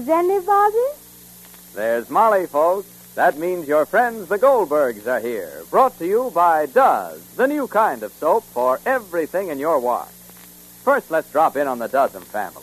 Is anybody? There's Molly, folks. That means your friends, the Goldbergs, are here. Brought to you by Duz, the new kind of soap for everything in your wash. First, let's drop in on the Dozen family.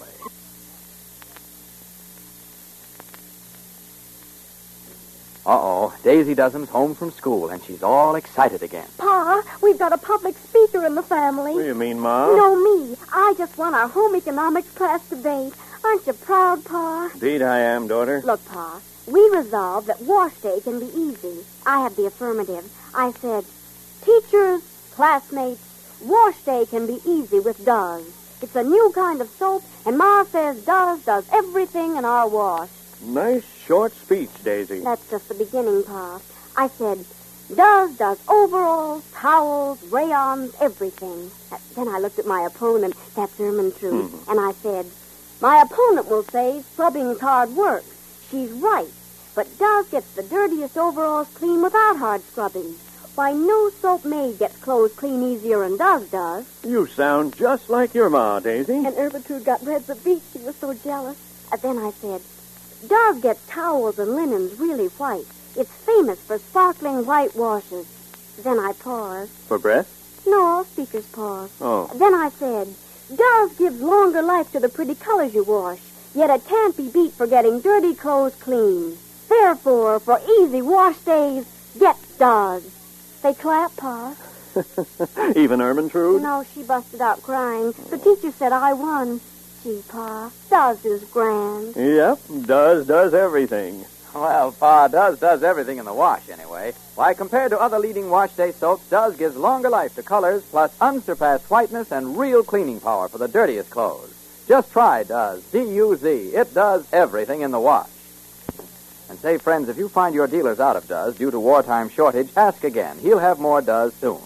Daisy Dozen's home from school, and she's all excited again. Pa, we've got a public speaker in the family. What do you mean, Ma? No, me. I just won our home economics class debate. Aren't you proud, Pa? Indeed I am, daughter. Look, Pa, we resolved that wash day can be easy. I have the affirmative. I said, teachers, classmates, wash day can be easy with Duz. It's a new kind of soap, and Ma says Duz does everything in our wash. Nice short speech, Daisy. That's just the beginning, Pa. I said, Duz does overalls, towels, rayons, everything. Then I looked at my opponent, that's Ermintrude, and I said, my opponent will say scrubbing's hard work. She's right, but Duz gets the dirtiest overalls clean without hard scrubbing. Why, no soap maid gets clothes clean easier than Duz does. You sound just like your ma, Daisy. And Ermintrude got red for beef. She was so jealous. Then I said, Duz gets towels and linens really white. It's famous for sparkling white washes. Then I paused. For breath? No, all speakers pause. Oh. Then I said, Duz gives longer life to the pretty colors you wash, yet it can't be beat for getting dirty clothes clean. Therefore, for easy wash days, get Duz. They clap, Pa. Even Ermintrude? No, she busted out crying. The teacher said I won. Gee, Pa, Duz is grand. Yep, does everything. Well, Pa, Duz does everything in the wash, anyway. Why, compared to other leading wash day soaps, Duz gives longer life to colors, plus unsurpassed whiteness and real cleaning power for the dirtiest clothes. Just try Duz, D-U-Z. It does everything in the wash. And say, friends, if you find your dealer's out of Duz due to wartime shortage, ask again. He'll have more Duz soon.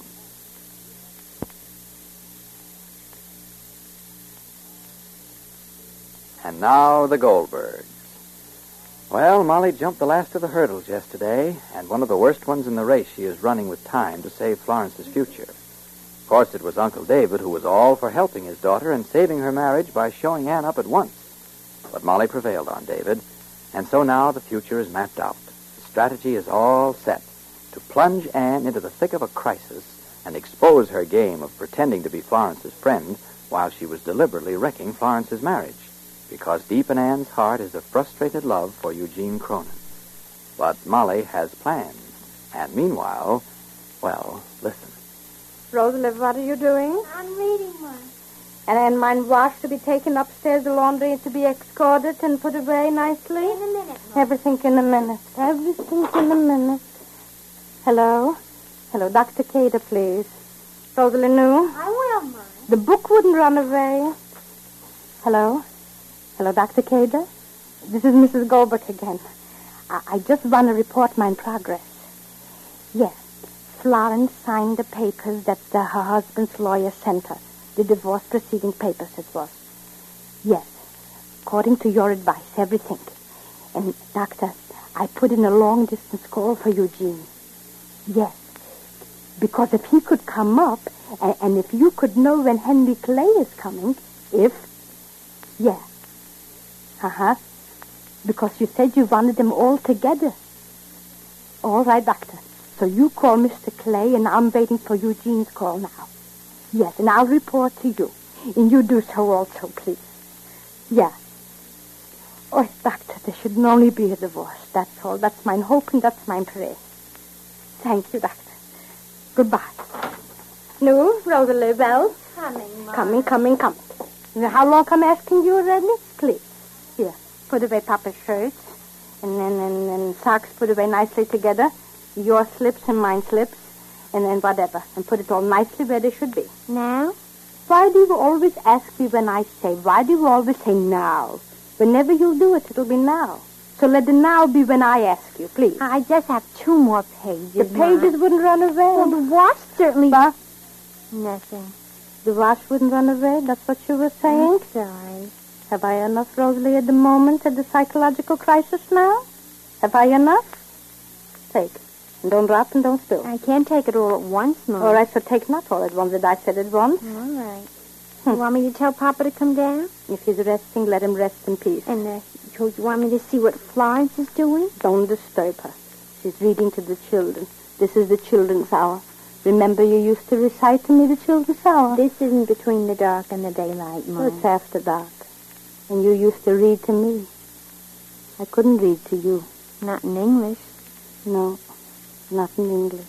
And now the Goldbergs. Well, Molly jumped the last of the hurdles yesterday, and one of the worst ones in the race she is running with time to save Florence's future. Of course, it was Uncle David who was all for helping his daughter and saving her marriage by showing Anne up at once. But Molly prevailed on David, and so now the future is mapped out. The strategy is all set to plunge Anne into the thick of a crisis and expose her game of pretending to be Florence's friend while she was deliberately wrecking Florence's marriage. Because deep in Anne's heart is a frustrated love for Eugene Cronin. But Molly has plans. And meanwhile, well, listen. Rosalie, what are you doing? I'm reading one. And mine wash to be taken upstairs, the laundry to be escorted and put away nicely? In a minute, Mom. Everything in a minute. Everything in a minute. Hello? Hello, Dr. Cater, please. Rosalie New? I will, Mom. The book wouldn't run away. Hello? Hello, Dr. Cater? This is Mrs. Goldberg again. I just want to report my progress. Yes, Florence signed the papers that her husband's lawyer sent her. The divorce proceeding papers, it was. Yes, according to your advice, everything. And, Doctor, I put in a long-distance call for Eugene. Yes, because if he could come up, and if you could know when Henry Clay is coming, yeah. Uh-huh. Because you said you wanted them all together. All right, Doctor. So you call Mr. Clay, and I'm waiting for Eugene's call now. Yes, and I'll report to you. And you do so also, please. Yeah. Oh, Doctor, there should only be a divorce. That's all. That's my hope and that's my prayer. Thank you, Doctor. Goodbye. No, Rosalie, well? Coming, Mom. Coming. Now, how long I'm asking you already? Please. Here, put away Papa's shirts. And socks put away nicely together. Your slips and mine slips. And then whatever. And put it all nicely where they should be. Now? Why do you always ask me when I say? Why do you always say now? Whenever you do it, it'll be now. So let the now be when I ask you, please. I just have 2 more pages, The pages Mom. wouldn't run away. Well, the wash certainly... But Nothing. the wash wouldn't run away? That's what you were saying? I'm sorry. Have I enough, Rosalie, at the moment, at the psychological crisis now? Have I enough? Take. And don't drop and don't spill. I can't take it all at once, Mom. All right, so take not all at once, that I said at once. All right. You want me to tell Papa to come down? If he's resting, let him rest in peace. And So you want me to see what Florence is doing? Don't disturb her. She's reading to the children. This is the children's hour. Remember you used to recite to me the children's hour? This isn't between the dark and the daylight, Well, Mom. it's after dark. And you used to read to me. I couldn't read to you. Not in English. No, not in English.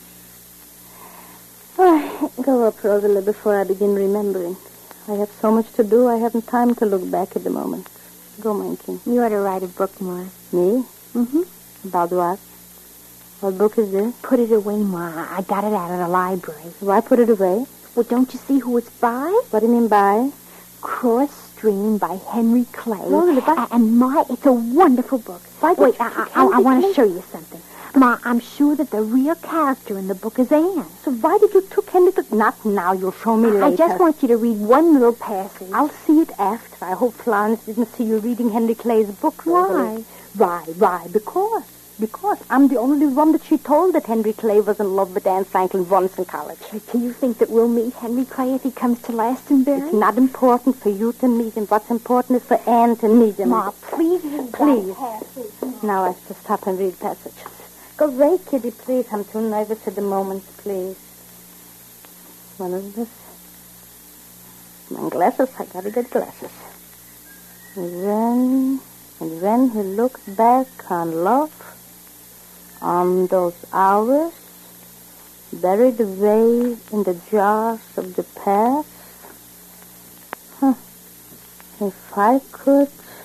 Oh, go up, Rosalie, before I begin remembering. I have so much to do, I haven't time to look back at the moment. Go, my king. You ought to write a book, Ma. Me? Mm-hmm. About what? What book is this? Put it away, Ma. I got it out of the library. Why put it away? Well, don't you see who it's by? What do you mean by? Cross Stream by Henry Clay. Rosalie, but... And, Ma, it's a wonderful book. Why did Wait, you I Henry want Clay? to show you something. Ma, I'm sure that the real character in the book is Anne. So why did you took Henry to... Not now, you'll show me later. I just want you to read one little passage. I'll see it after. I hope Florence didn't see you reading Henry Clay's book, Rosalie. Why? Because I'm the only one that she told that Henry Clay was in love with Anne Franklin once in college. Do you think that we'll meet Henry Clay if he comes to Glastonbury? It's not important for you to meet him. What's important is for Anne to meet him. Ma, please read Please. that passage. Now I have to stop and read passages. Go away, Kitty, please. I'm too nervous at the moment, please. What is this? My glasses. I gotta get glasses. And then he looks back on love, on those hours buried away in the jars of the past. If I could...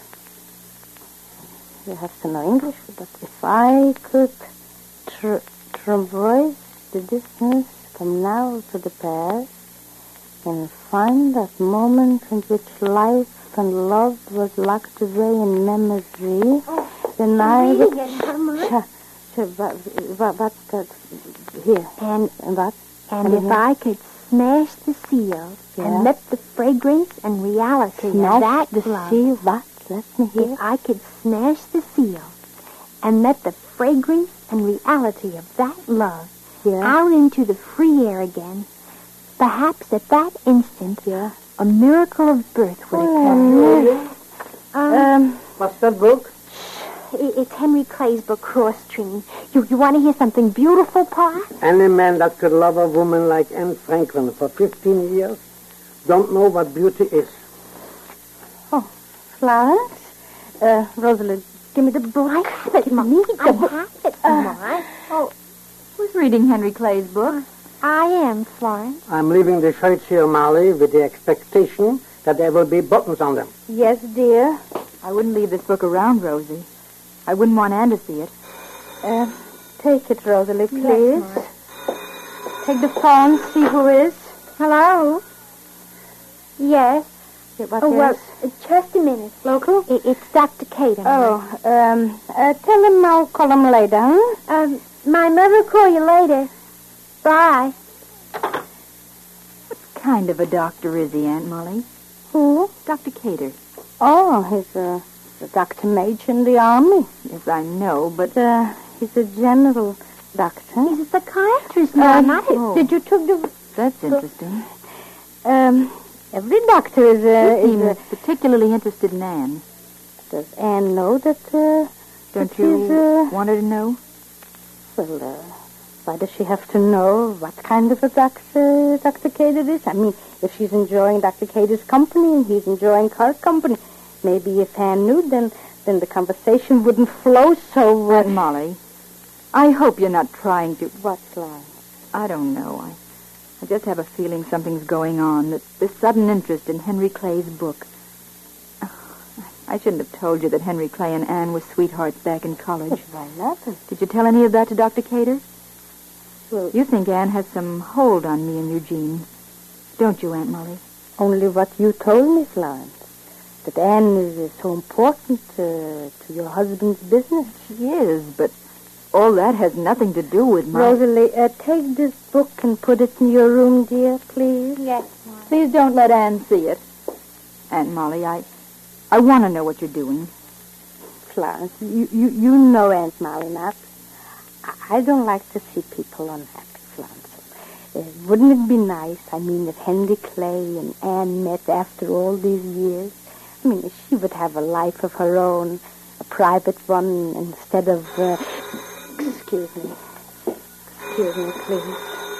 You have to know English, but if I could traverse the distance from now to the past and find that moment in which life and love was locked away in memory, then I would... What's that? Here. And what? And if I could smash the seal and let the fragrance and reality of that the love... seal? What? Let me hear. If I could smash the seal and let the fragrance and reality of that love out into the free air again, perhaps at that instant, a miracle of birth would occur. What's that book? It's Henry Clay's book, Cross Stream. You want to hear something beautiful, Pa? Any man that could love a woman like Anne Franklin for 15 years don't know what beauty is. Florence? Rosalind, give me the book. I have it, Mom. I have it, Mom. Who's reading Henry Clay's book? I am, Florence. I'm leaving the shirts here, Molly, with the expectation that there will be buttons on them. Yes, dear. I wouldn't leave this book around, Rosie. I wouldn't want Anne to see it. Take it, Rosalie, please. Yes, Take the phone, see who is. Hello? Yes. What is? Just a minute. Local? It's Dr. Kate. Tell him I'll call him later, huh? My mother will call you later. Bye. What kind of a doctor is he, Aunt Molly? Who? Dr. Cater. Oh, he's a Dr. Major in the Army. Yes, I know, but... He's a general doctor. He's a psychiatrist now, not Oh. Did you took the... That's interesting. Every doctor is You seem a... particularly interested in Anne. Does Anne know that, Don't that you he's, want her to know? Well, why does she have to know what kind of a doctor Dr. Cater is? I mean, if she's enjoying Dr. Cater's company and he's enjoying her company, maybe if Anne knew, then the conversation wouldn't flow so... Aunt Molly, I hope you're not trying to... What's lying? I don't know. I just have a feeling something's going on. That this sudden interest in Henry Clay's book. I shouldn't have told you that Henry Clay and Anne were sweethearts back in college. Why not? Did you tell any of that to Dr. Cater? Well, You think Anne has some hold on me and Eugene. Don't you, Aunt Molly? only what you told me, Florence. That Anne is so important to your husband's business. She is, but all that has nothing to do with my... Rosalie, take this book and put it in your room, dear, please. Yes, Mom. Please don't let Anne see it. Aunt Molly, I want to know what you're doing. Florence, you know Aunt Molly not. I don't like to see people unhappy, Florence. Wouldn't it be nice, if Henry Clay and Anne met after all these years? She would have a life of her own, a private one instead of... Excuse me. Excuse me, please.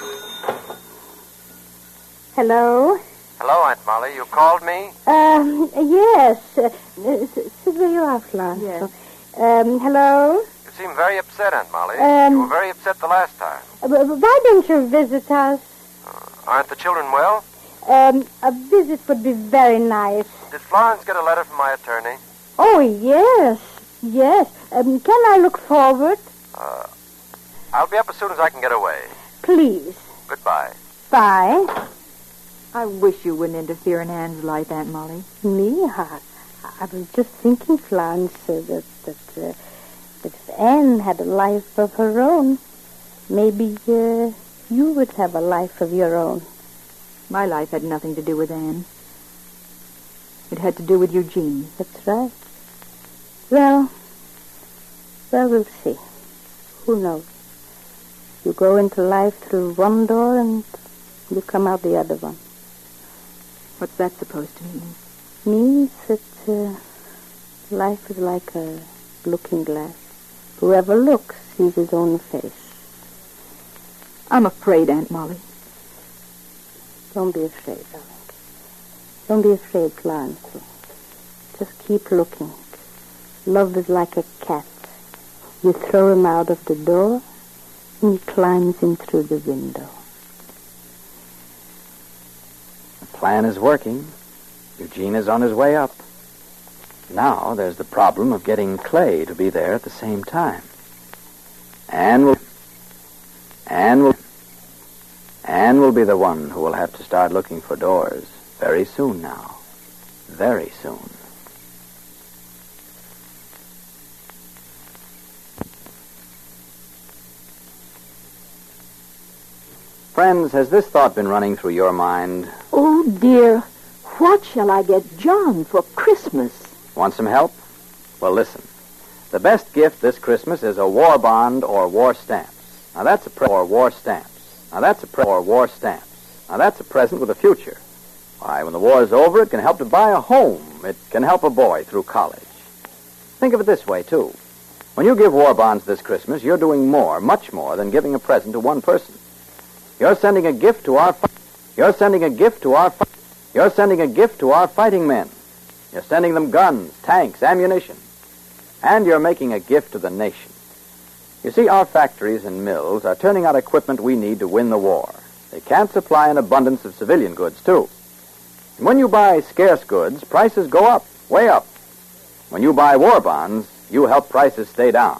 Hello? Hello, Aunt Molly. You called me? Yes. Sit where you are, Florence. Yes. Hello? You seem very upset, Aunt Molly. Um, you were very upset the last time. Why don't you visit us? Aren't the children well? A visit would be very nice. Did Florence get a letter from my attorney? Oh, yes. Yes. Can I look forward? I'll be up as soon as I can get away. Please. Goodbye. Bye. I wish you wouldn't interfere in Anne's life, Aunt Molly. Me? I was just thinking, Florence, that if Anne had a life of her own, maybe you would have a life of your own. My life had nothing to do with Anne. It had to do with Eugene. That's right. Well, we'll see. Who knows? You go into life through one door and you come out the other one. What's that supposed to mean? Means that life is like a looking glass. Whoever looks sees his own face. I'm afraid, Aunt Molly. Don't be afraid, darling. Don't be afraid, Florence. Just keep looking. Love is like a cat. You throw him out of the door, and he climbs in through the window. The plan is working. Eugene is on his way up. Now there's the problem of getting Clay to be there at the same time. Anne will be the one who will have to start looking for doors very soon now. Very soon. Friends, has this thought been running through your mind? Oh, dear. What shall I get John for Christmas? Want some help? Well, listen. The best gift this Christmas is a war bond or war stamps. Now that's a war stamps. Now that's a war stamps. Now that's a present with a future. Why, when the war is over, it can help to buy a home. It can help a boy through college. Think of it this way, too. When you give war bonds this Christmas, you're doing more, much more, than giving a present to one person. You're sending a gift to our fighting men. You're sending them guns, tanks, ammunition. And you're making a gift to the nation. You see, our factories and mills are turning out equipment we need to win the war. They can't supply an abundance of civilian goods, too. And when you buy scarce goods, prices go up, way up. When you buy war bonds, you help prices stay down.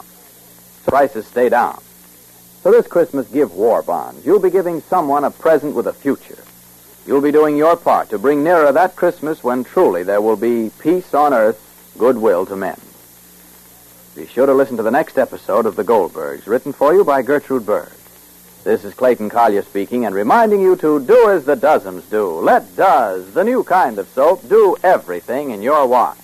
So this Christmas, give war bonds. You'll be giving someone a present with a future. You'll be doing your part to bring nearer that Christmas when truly there will be peace on earth, goodwill to men. Be sure to listen to the next episode of The Goldbergs, written for you by Gertrude Berg. This is Clayton Collier speaking and reminding you to do as the Dozums do. Let Does, the new kind of soap, do everything in your wash.